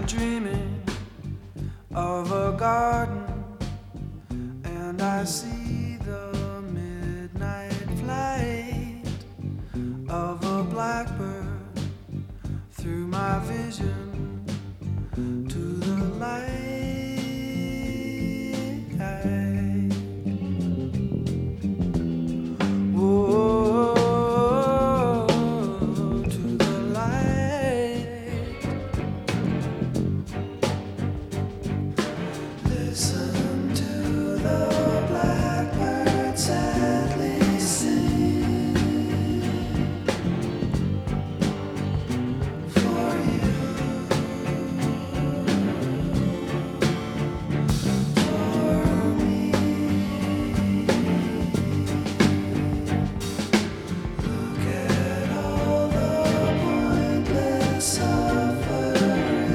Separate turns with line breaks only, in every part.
dreaming of a garden, and I see the midnight flight of a blackbird through my vision to the light. Whoa, to the light. Listen to the blackbird sadly sing for you, for me. Look at all the pointless suffering.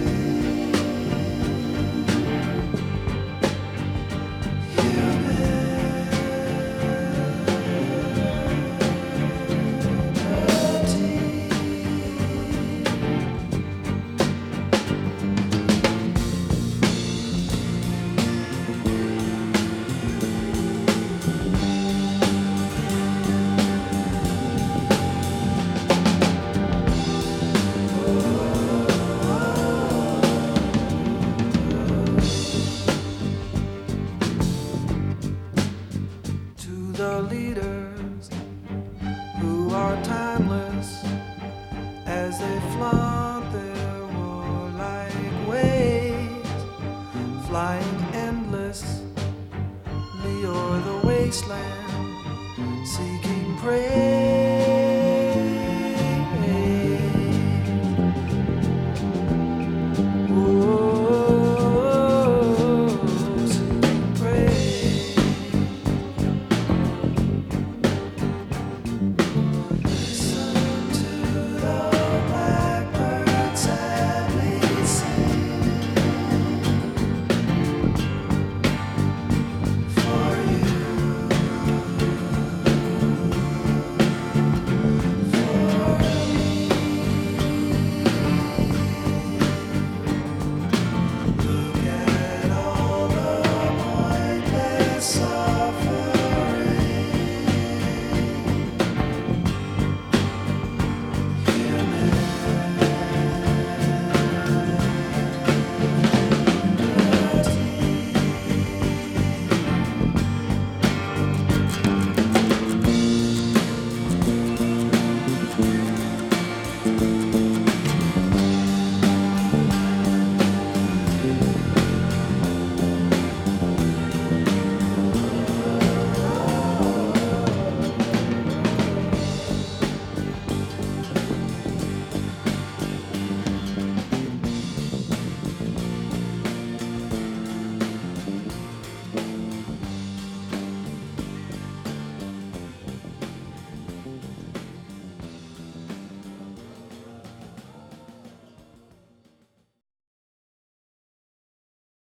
To the leaders who are timeless as they flaunt their warlike ways, flying endlessly o'er the wasteland, seeking praise.